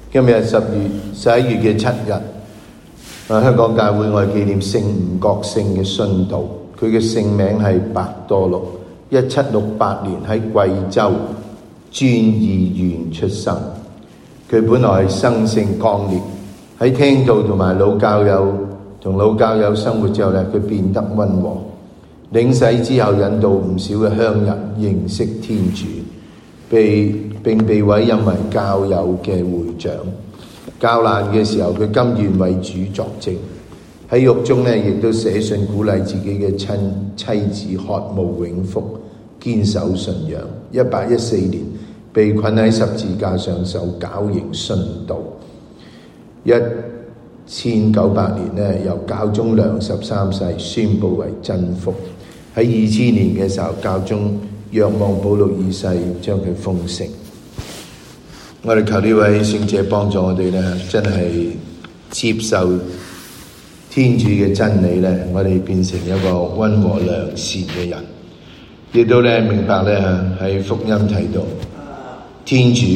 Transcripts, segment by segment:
今日11月7日，香港教會我哋紀念聖吳國聖嘅殉道，佢嘅聖名係白多祿，1768年喺貴州遵義縣出生。佢本來係生性剛烈，喺聽道同老教友生活之後佢變得溫和。領洗之後，引導唔少嘅鄉人認識天主，並被委任為教友嘅會長。較難嘅時候，佢甘願為主作證。喺獄中亦都寫信鼓勵自己嘅妻子渴慕永福，堅守信仰。1814年被困喺十字架上受絞刑殉道。1900年由教宗良13世宣佈為真福。喺2000年嘅時候，教宗若望保祿2世將佢封聖。我哋求呢位聖者幫助我哋真係接受天主嘅真理我哋變成一個溫和良善嘅人，亦都明白喺福音睇到天主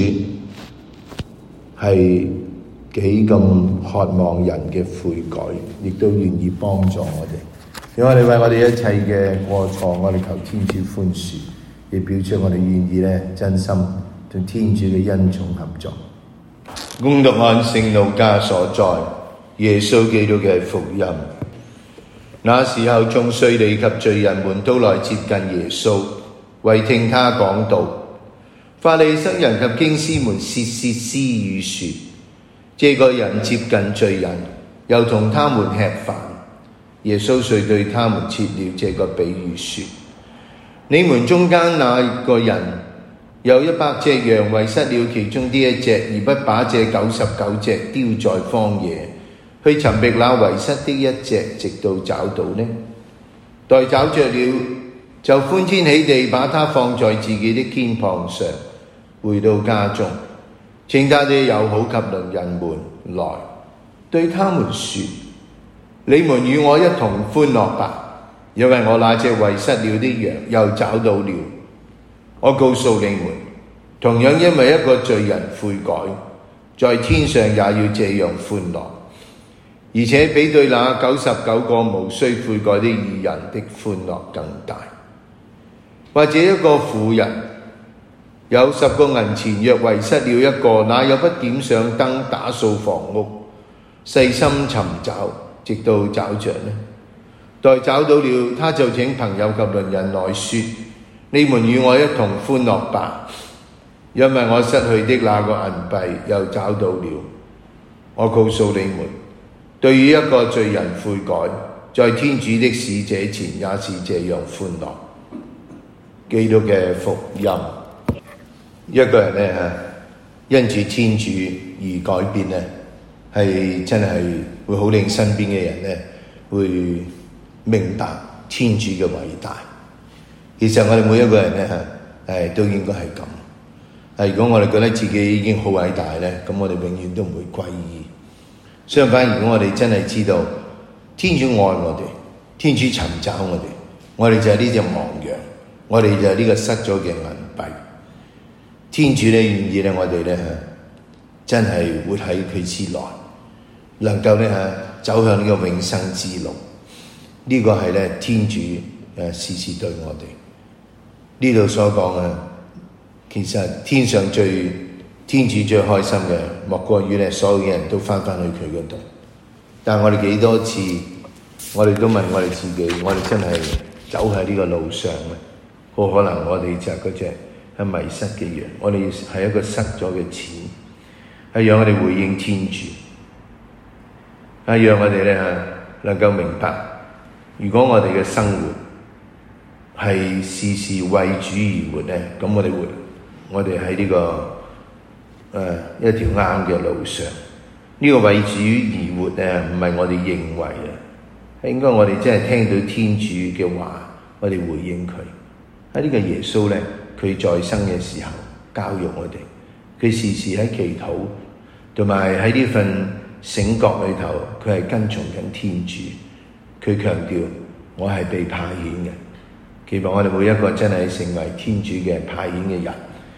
係幾咁渴望人嘅悔改，亦都願意幫助我哋。讓我哋為我哋一切嘅過錯，我哋求天主寬恕，亦表出我哋願意真心同天主嘅恩寵合作。恭讀按聖路加所載耶穌基督嘅福音。那時候，眾稅吏及罪人們都來接近耶穌，為聽他講道。法利塞人及經師們竊竊私語說：這個人接近罪人，又同他們吃飯。耶穌遂對他們設了這個比喻說：你們中間那個人有100隻羊，遺失了其中的一隻，而不把這99隻丟在荒野，去尋覓那遺失的一隻，直到找到呢？待找着了，就歡天喜地把它放在自己的肩膀上，回到家中，請他的友好及鄰人們來，對他們說：你們與我一同歡樂吧，因為我那隻遺失了的羊又找到了。我告訴你們，同樣因為一個罪人悔改，在天上也要這樣歡樂，而且比對那99個無需悔改的義人的歡樂更大。或者一個婦人有10個銀錢，若遺失了一個，那又不點上燈打掃房屋，細心尋找，直到找着呢？待找到了，他就請朋友及鄰人來說：你們與我一同歡樂吧，因為我失去的那個銀幣又找到了。我告訴你們，對於一個罪人悔改，在天主的使者前也是這樣歡樂。基督嘅福音。一個人因住天主而改變係真係會好令身邊嘅人會明白天主嘅偉大。其實我哋每一個人都應該係咁。如果我哋覺得自己已經好偉大咁我哋永遠都唔會歸依。相反，如果我哋真係知道天主愛我哋，天主尋找我哋就係呢隻亡羊，我哋就係呢個失咗嘅銀幣。天主願意我哋真係活喺佢之內，能夠走向呢個永生之路。呢個係天主時時對我哋呢度所講其實天上天主最開心嘅，莫過於所有嘅人都翻去佢嗰度。但係我哋幾多次，我哋都問我哋自己，我哋真係走喺呢個路上好可能我哋就係嗰隻迷失嘅羊，我哋係一個失咗嘅錢，係讓我哋回應天主，係讓我哋能夠明白，如果我哋嘅生活係時時為主而活咁我哋喺呢個一條啱嘅路上。呢個為主而活唔係我哋認為係應該我哋真係聽到天主嘅話，我哋回應佢。喺呢個耶穌佢在生嘅時候教育我哋，佢時時喺祈禱，同埋喺呢份醒覺裏頭，佢係跟從緊天主。佢強調我係被派遣嘅，期望我哋每一個真係成為天主嘅派遣嘅人，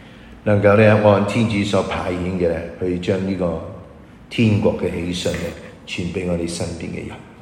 能夠咧按天主所派遣嘅咧，去將呢個天國嘅喜訊咧傳俾我哋身邊嘅人。